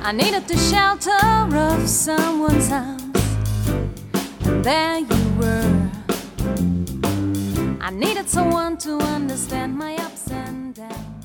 I needed the shelter of someone's house, and there you were. I needed someone to understand my ups and downs.